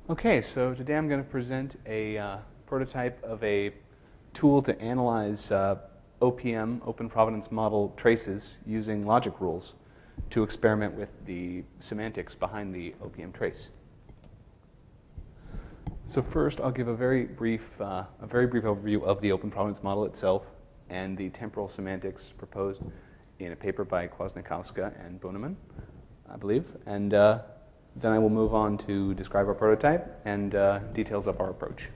Okay, so today I'm going to present a prototype of a tool to analyze OPM, Open Provenance Model traces, using logic rules to experiment with the semantics behind the OPM trace. So first, I'll give a very brief overview of the Open Provenance Model itself and the temporal semantics proposed in a paper by Kwasniewska and Buneman, I believe. And then I will move on to describe our prototype and details of our approach.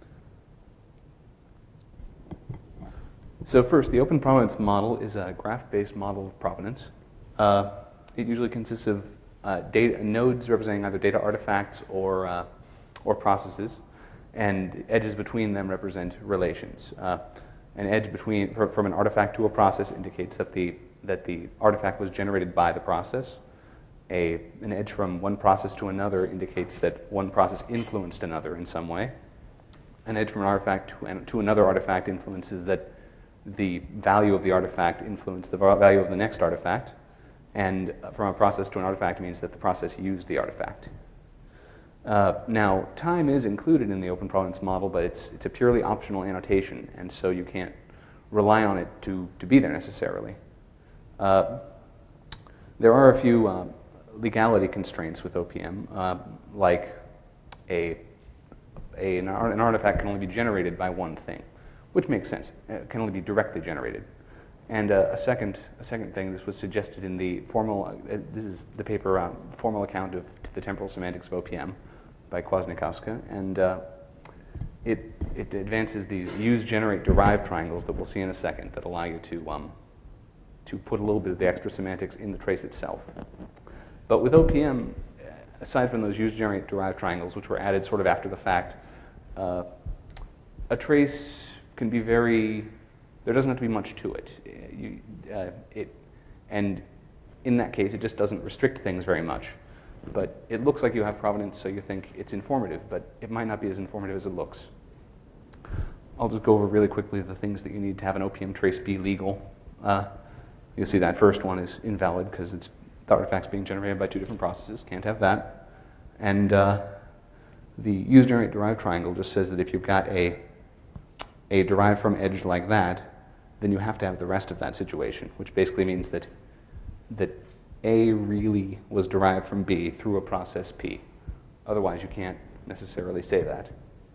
So first, the Open Provenance Model is a graph-based model of provenance. It usually consists of nodes representing either data artifacts or processes, and edges between them represent relations. An edge from an artifact to a process indicates that the artifact was generated by the process. An edge from one process to another indicates that one process influenced another in some way. An edge from an artifact to another artifact influences that the value of the artifact influenced the value of the next artifact. And from a process to an artifact means that the process used the artifact. Now, time is included in the Open Provenance Model, but it's a purely optional annotation, and so you can't rely on it to be there necessarily. There are a few legality constraints with OPM, like an artifact can only be generated by one thing, which makes sense. It can only be directly generated. And a second thing, this was suggested in the formal, this is the paper, formal account of the temporal semantics of OPM by Kwasniewska, and it advances these use, generate, derive triangles that we'll see in a second that allow you to put a little bit of the extra semantics in the trace itself. But with OPM, aside from those use, generate, derive triangles, which were added sort of after the fact, a trace can be there doesn't have to be much to it. And in that case, it just doesn't restrict things very much. But it looks like you have provenance, so you think it's informative, but it might not be as informative as it looks. I'll just go over really quickly the things that you need to have an OPM trace be legal. You'll see that first one is invalid because the artifact's being generated by two different processes. Can't have that. And the use, generate, derive triangle just says that if you've got a derived from edge like that, then you have to have the rest of that situation, which basically means that A really was derived from B through a process P. Otherwise, you can't necessarily say that.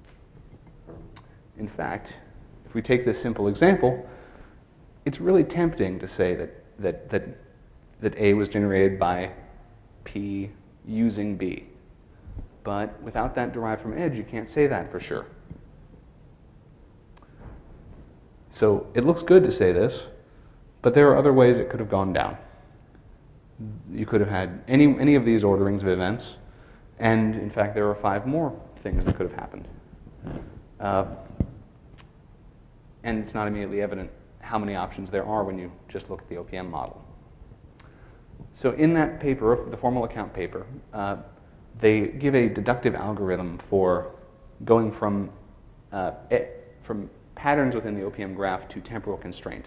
In fact, if we take this simple example, it's really tempting to say that A was generated by P using B. But without that derived from edge, you can't say that for sure. So it looks good to say this, but there are other ways it could have gone down. You could have had any of these orderings of events, and in fact there are 5 more things that could have happened. And it's not immediately evident how many options there are when you just look at the OPM model. So in that paper, the formal account paper, they give a deductive algorithm for going from patterns within the OPM graph to temporal constraints.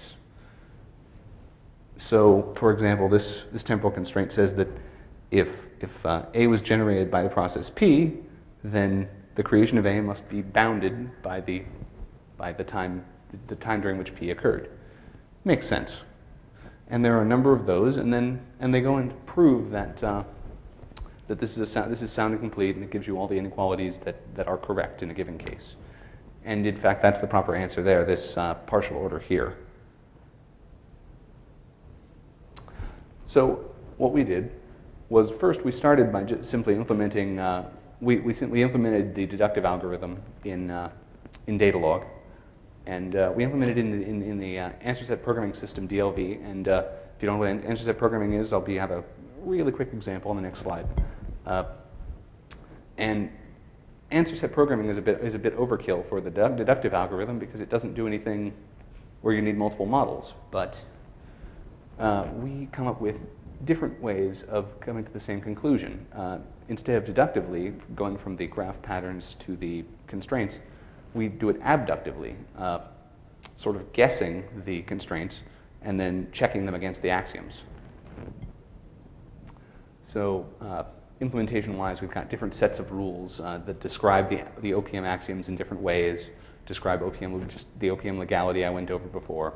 So, for example, this temporal constraint says that if A was generated by the process P, then the creation of A must be bounded by the time during which P occurred. Makes sense. And there are a number of those, and they go and prove that this is sound and complete, and it gives you all the inequalities that are correct in a given case. And in fact, that's the proper answer there, this partial order here. So what we did was first we started by just simply implementing, we implemented the deductive algorithm in Datalog. And we implemented it in the answer set programming system, DLV. And if you don't know what answer set programming is, I'll have a really quick example on the next slide. And answer set programming is a bit overkill for the deductive algorithm because it doesn't do anything where you need multiple models. But we come up with different ways of coming to the same conclusion. Instead of deductively going from the graph patterns to the constraints, we do it abductively, sort of guessing the constraints and then checking them against the axioms. So implementation-wise, we've got different sets of rules that describe the OPM axioms in different ways, describe just the OPM legality I went over before,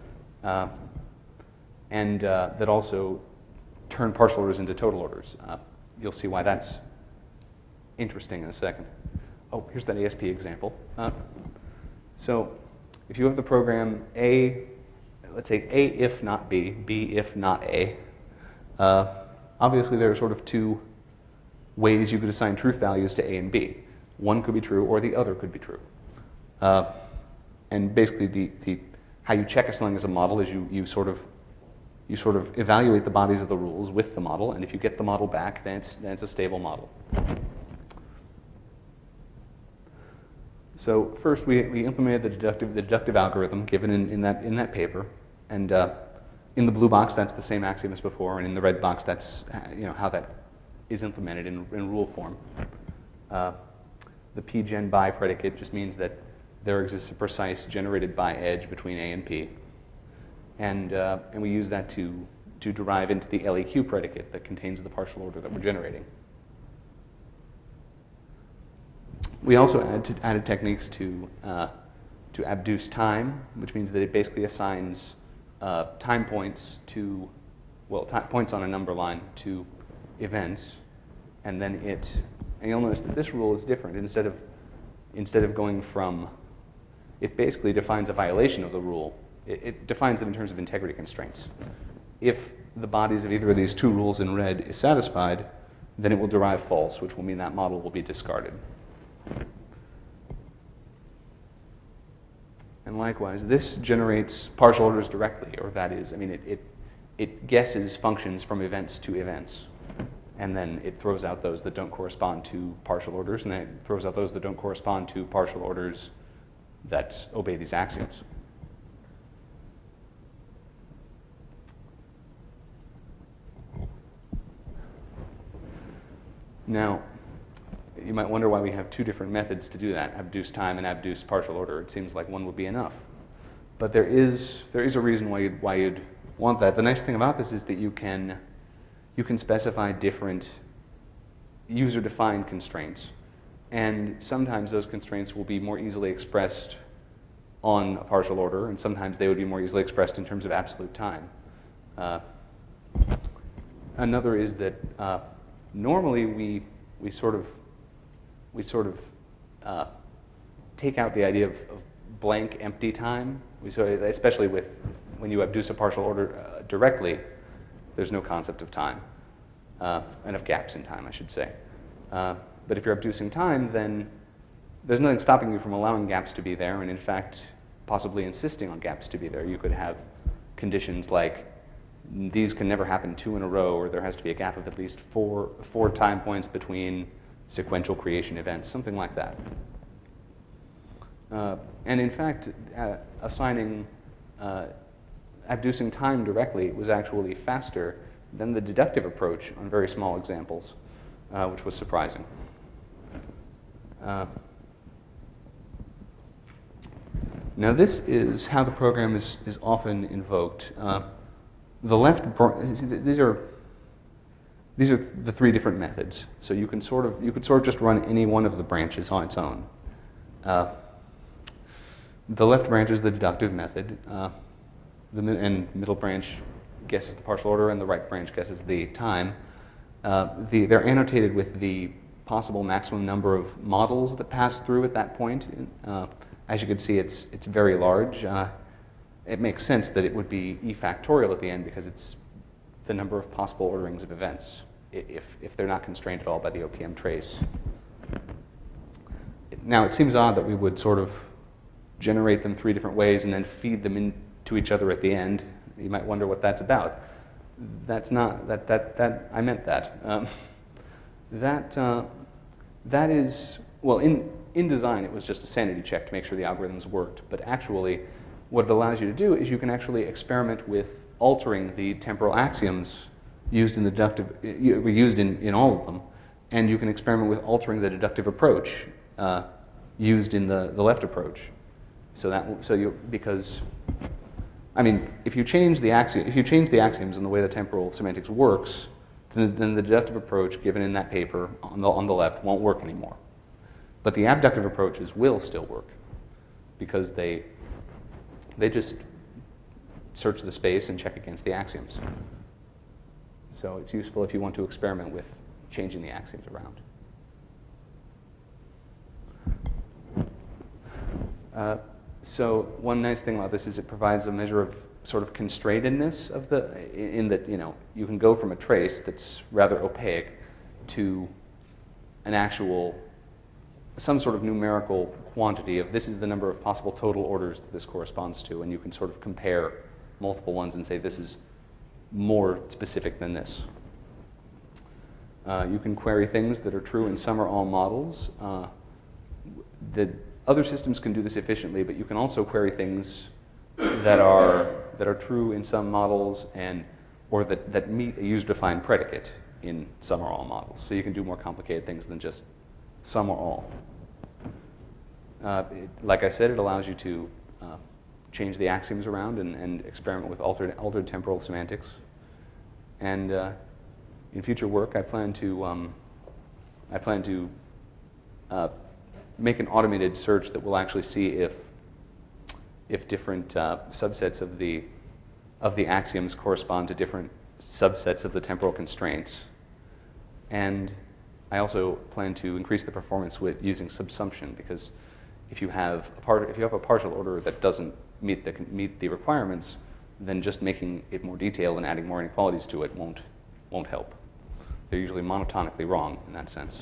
and that also turn partial orders into total orders. You'll see why that's interesting in a second. Oh, here's that ASP example. So if you have the program A, let's say A if not B, B if not A, obviously there are sort of two ways you could assign truth values to A and B. One could be true or the other could be true. And basically how you check a sling as a model is you sort of evaluate the bodies of the rules with the model, and if you get the model back, then it's a stable model. So first, we implemented the deductive algorithm given in that paper, and in the blue box that's the same axiom as before, and in the red box that's how that is implemented in rule form. The p-gen by predicate just means that there exists a precise generated by edge between A and P, and we use that to derive into the LEQ predicate that contains the partial order that we're generating. We also added techniques to abduce time, which means that it basically assigns time points to, points on a number line to events, and then and you'll notice that this rule is different. Instead of going from, it basically defines a violation of the rule. It defines it in terms of integrity constraints. If the bodies of either of these two rules in red is satisfied, then it will derive false, which will mean that model will be discarded. And likewise, this generates partial orders directly, or that is, it guesses functions from events to events, and then it throws out those that don't correspond to partial orders, and then it throws out those that don't correspond to partial orders that obey these axioms. Now, you might wonder why we have two different methods to do that, abduce time and abduce partial order. It seems like one would be enough. But there is a reason why you'd want that. The nice thing about this is that you can specify different user-defined constraints. And sometimes those constraints will be more easily expressed on a partial order, and sometimes they would be more easily expressed in terms of absolute time. Another is that normally we sort of take out the idea of blank, empty time. Especially when you abduce a partial order directly, there's no concept of time, and of gaps in time, I should say. But if you're abducing time, then there's nothing stopping you from allowing gaps to be there, and in fact, possibly insisting on gaps to be there. You could have conditions like these can never happen two in a row, or there has to be a gap of at least four time points between sequential creation events, something like that. And in fact, abducing time directly was actually faster than the deductive approach on very small examples, which was surprising. Now this is how the program is often invoked. The left, these are the three different methods. So you could sort of just run any one of the branches on its own. The left branch is the deductive method. And middle branch guesses the partial order, and the right branch guesses the time. They're annotated with the possible maximum number of models that pass through at that point. As you can see, it's very large. It makes sense that it would be e factorial at the end because it's the number of possible orderings of events if they're not constrained at all by the OPM trace. Now, it seems odd that we would sort of generate them three different ways and then feed them into each other at the end. You might wonder what that's about. That's not, I meant that. That is, well, in design, it was just a sanity check to make sure the algorithms worked. But actually, what it allows you to do is you can actually experiment with altering the temporal axioms used in the deductive, used in all of them, and you can experiment with altering the deductive approach used in the left approach. Because, I mean, if you change the axioms and the way the temporal semantics works, then the deductive approach given in that paper on the left won't work anymore. But the abductive approaches will still work because they just search the space and check against the axioms. So it's useful if you want to experiment with changing the axioms around. So one nice thing about this is it provides a measure of sort of constrainedness of in that, you can go from a trace that's rather opaque to an actual, some sort of numerical quantity of this is the number of possible total orders that this corresponds to, and you can sort of compare multiple ones and say this is more specific than this. You can query things that are true in some or all models. The other systems can do this efficiently, but you can also query things that are true in some models or that meet a user-defined predicate in some or all models. So you can do more complicated things than just some or all. Like I said, it allows you to change the axioms around and experiment with altered temporal semantics. And in future work, I plan to make an automated search that will actually see if different subsets of the axioms correspond to different subsets of the temporal constraints. And I also plan to increase the performance with using subsumption, because if you have a partial order that doesn't meet the requirements, then just making it more detailed and adding more inequalities to it won't help. They're usually monotonically wrong in that sense.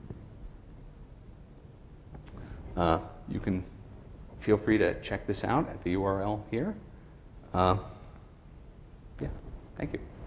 You can feel free to check this out at the URL here. Yeah, thank you.